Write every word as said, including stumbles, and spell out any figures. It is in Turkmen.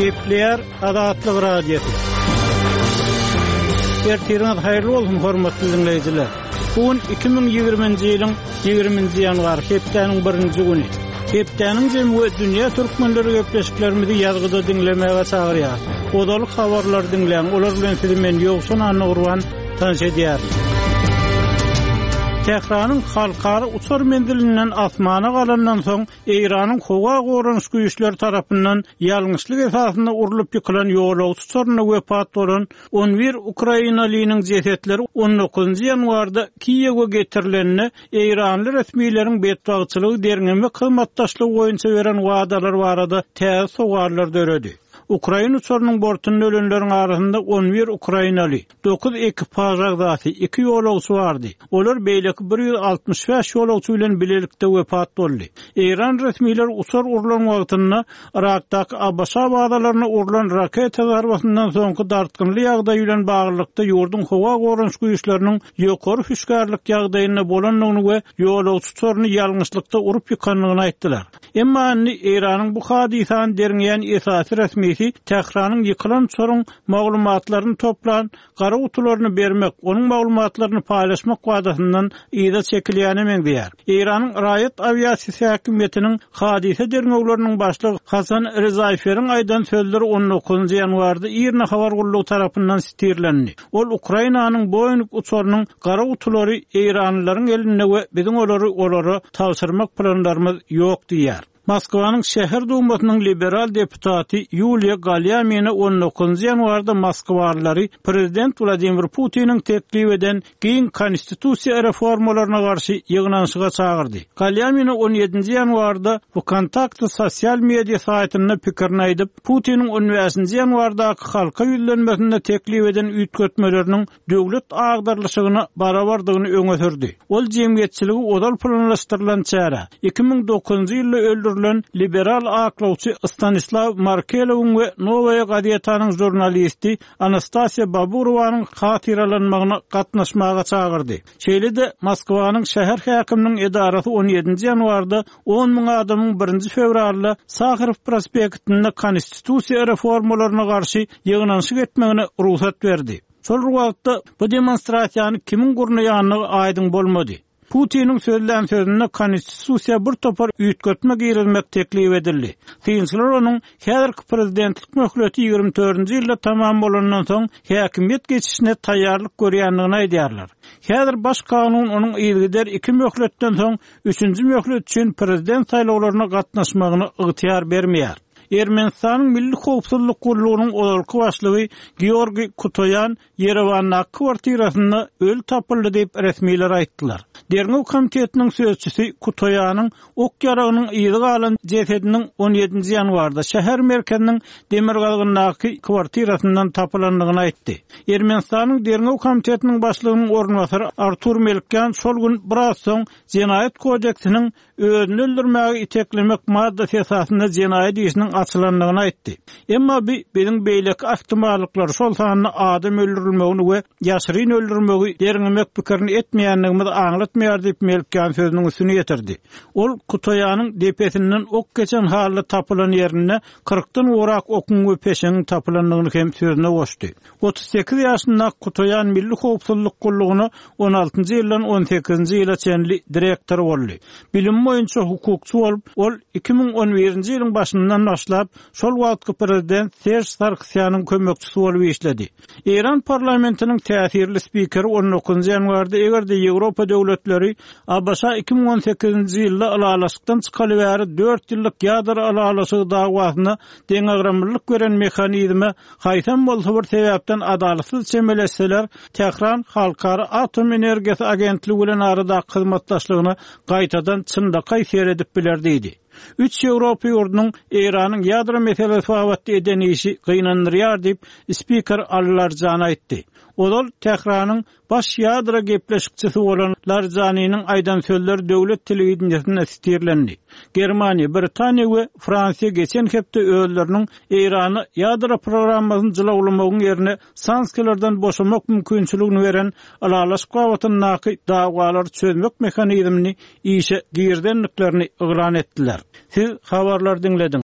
Kepler Adatlyk radiosu. Ertiriniz hayırlı olsun hormatly dinleyijiler. Bugün iki bin ýygrimiňji ýylyň ýygrimiňji ýanwar hepdeniň birinji güni. Hepdeniň jemgy dünýä türkmenleri köpleşiklerimizi ýazgyda dinlemäge çagyrýar. Odalyk habarlar dinleýän, olar bilen sizi men ýoksun anny urwan tanış edýär. Tehranyň halkary uçar mendilinden asmana galandan soň Iranyň howa gorunç güýçleri tarapyndan ýalňyşlyk esasynda urulyp ýykylan ýolagçy uçaryna wepat bolan on bir Ukrainalynyň jesetleri on dokuzunçy ýanwarda Kiýewge getirilenini Iranly resmiýetleriniň betbagçylygy derňeme kymmatdaşlygy boýunça beren wadalar barada täze sowarlar döredi. Ukraina uçarynyň bortunda ölenleriň arasynda on bir Ukrainaly, dokuz ekipaj agzasy, iki ýolagçy bardy. Olar beýleki bir ýüz altymyş beş ýolagçy bilen bilelikde wepat boldy. Iran resmiýetleri uçar urulan wagtynda Irakdaky Abbasa bagdalaryna urulan raketa zarbasyndan soňky dartgynly ýagdaý bilen baglykda ýurdun howa gorunç güýçleriniň ýokary hüşgarlyk ýagdaýyna bolanlygyny we ýolagçy uçaryny ýalňyşlykda urup ýykanlygyny aýtdylar. Emma Iranyň bu hadisany derňeýän esasy resmi Tehranyň ýykylan uçaryň maglumatlaryny toplan, gara utularyny bermek, onuň maglumatlaryny paýlaşmak wadasyndan ýa-da çekilýäni meňdiýär. Iranyň Raýat aviasiýa häkimetiniň hadise derňegleriniň başlygy Hasan Rezaýferiň aýdan sözleri on dokuzunçy ýanwarda Irna habar gullugy tarapyndan sitirlendi. Ol Ukrainanyň boýunluk uçarynyň gara utulary Iranlylaryň eline we biziň olary olary tapşyrmak planlarymyz ýok diýär. Moskwanyň şäher dumatynyň liberal deputaty Yuliya Galyamina on dokuzunçy ýanwarda Moskwalyary prezident Vladimir Putiniň teklip eden giň konstitusiýa reformalaryna garşy ýygnanşyga çagyrdy. Galyamina on ýedinçi ýanwarda bu kontakt sosial media saýtyna pikirini aýdyp, Putiniň on beşinçi ýanwardaky halka ýüzlenmesinde teklip eden üýtgetmeleriniň döwlet agdarlyşygyna barabardygyny öňe sürdi. Ol jemgyýetçiligi odal planlaşdyrylan çäre iki bin dokuzunçy ýylda öldürilen liberal aklawçy Stanislav Markelowyň we Novaya gazetanyň jurnalisti Anastasiya Baburowanyň hatiralanmagyna gatnaşmaga çagyrdy. Şeýle-de Moskwanyň şäher häkiminiň edarasy on ýedinçi ýanwarda on ming adamyň birinji fevralda Sakharov prospektinde konstitusiýa reformalaryna garşy ýygnanşyk etmegine ruhsat berdi. Şol wagtda bu demonstrasiýany kimiň gurnaýanyny aýdyň bolmady. Putiniň sözlän sözünde konstitusiýa bir topar üýtgetme girilmek teklip edildi. Fiýnsler onuň häzirki prezidentlik möhleti ýygrimi dördünçi ýylda tamam bolandan soň häkimiýet geçişine taýýarlyk görýändigini aýdýarlar. Häzir baş kanun onuň ýylgyder iki möhletden soň üçünçi möhlet üçin prezident saýlawlaryna gatnaşmagyny ygtyýar bermeýär. Ermenistanyň Milli Howpsuzlyk Gurulunyň olarky başlygy Georgiy Kutoyan Yerewanda kwartirasynda öl tapyldy diýip resmiýetler aýtdylar. Derňew komitetiniň sözçüsi Kutoyanyň ok ýaragynyň ýyly galan jesetiniň on ýedinçi ýanwarda şäher merkeziniň demir galgyndaky kwartirasyndan tapylandygyny aýtdy. Ermenistanyň Derňew komitetiniň başlygynyň ornwasary Artur Melkyan şol gün biraz soň Jenaýat kodeksiniň özüni öldürmäge iteklemek maddasy esasynda jenaýat işiniň açylandygyny aýtdy. Emma biziň beýleki ihtimallyklar şol sanyny adam öldürilmegini we ýaşyryn öldürmegi derňemek pikirini etmeýänligimizi aňlatmaýar diýip Melkyan sözüniň üstüne ýetirdi. Ol Kutoyanyň depesinden ok geçen halda tapylan ýerine kırkdan orak okun we peşeň tapylandygyny hem sözüne goşdy. otuz sekiz ýaşynda Kutoyan Milli Howpsuzlyk Gurulugyny on altynçy ýyldan on sekizinçi ýyla çenli direktor boldy. Bilim boýunça hukukçy bolup, ol iki bin on birinçi ýylyň başyndan başlap şol wagtky prezident Serj Sarkisyanyň kömekçisi bolup işledi. Iran parlamentiniň täsirli spikeri on dokuzunçy ýanwarda egerde Ýewropa döwletleri Abbasa iki bin on sekizinçi ýylda alalaşykdan çykaly bäri dört ýyllyk ýadar alalaşygy dawasyna deňagramlyk gören mehanizme haýsam bolsa bir sebäpden adalatsyz çemeleseler Tehran halkary atom energiýasy agentligi bilen arada hyzmatdaşlygyny gaýtadan çyndaky seredip bilerdi. Üç Ýewropa ýurdunyň Iranyň ýadro meselesi babatda eden işi gynandyrýar diýip spiker Al-Larjani aýtdy. Odal Tehranyň baş ýadro gepleşikçisi bolan Larjanynyň aýdan sözleri döwlet telewizionyna sitirlendi. Germaniýa, Britaniýa we Fransiýa geçen hepde özleriniň Irany ýadro programmasyny jylawlamagyň ýerine sanksiýalardan boşamak mümkinçiligini beren alalaşyk wagtyny dagwalar çözmek mehanizmini işe girdenliklerini ýylan etdiler. Siz habarlar dinledin.